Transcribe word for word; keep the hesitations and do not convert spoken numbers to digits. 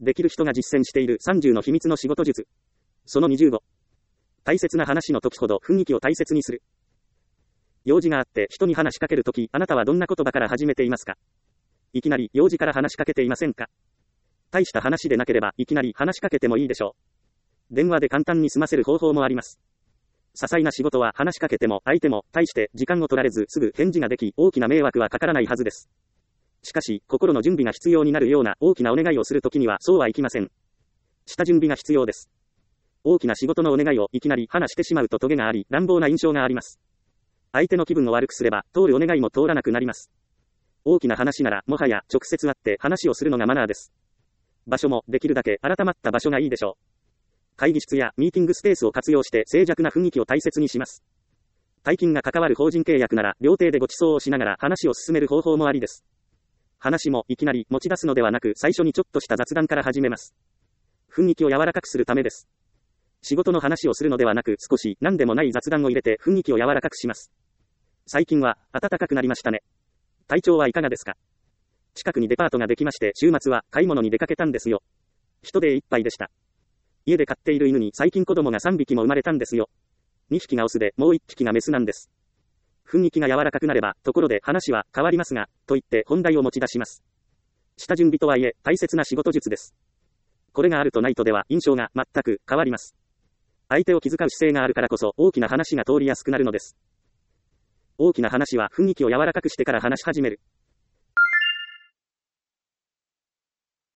できる人が実践しているさんじゅうの秘密の仕事術。そのにじゅうご。大切な話の時ほど雰囲気を大切にする。用事があって人に話しかけるとき、あなたはどんな言葉から始めていますか？いきなり用事から話しかけていませんか？大した話でなければいきなり話しかけてもいいでしょう。電話で簡単に済ませる方法もあります。些細な仕事は話しかけても相手も大して時間を取られずすぐ返事ができ、大きな迷惑はかからないはずです。しかし、心の準備が必要になるような大きなお願いをするときにはそうはいきません。下準備が必要です。大きな仕事のお願いをいきなり話してしまうとトゲがあり、乱暴な印象があります。相手の気分を悪くすれば、通るお願いも通らなくなります。大きな話なら、もはや直接会って話をするのがマナーです。場所もできるだけ改まった場所がいいでしょう。会議室やミーティングスペースを活用して静寂な雰囲気を大切にします。大金が関わる法人契約なら、料亭でご馳走をしながら話を進める方法もありです。話もいきなり持ち出すのではなく、最初にちょっとした雑談から始めます。雰囲気を柔らかくするためです。仕事の話をするのではなく、少し何でもない雑談を入れて雰囲気を柔らかくします。最近は暖かくなりましたね。体調はいかがですか？近くにデパートができまして、週末は買い物に出かけたんですよ。人でいっぱいでした。家で飼っている犬に最近子供がさんびきも生まれたんですよ。にひきがオスで、もういっぴきがメスなんです。雰囲気が柔らかくなれば、ところで話は変わりますが、と言って本題を持ち出します。下準備とはいえ、大切な仕事術です。これがあるとないとでは、印象が全く変わります。相手を気遣う姿勢があるからこそ、大きな話が通りやすくなるのです。大きな話は雰囲気を柔らかくしてから話し始める。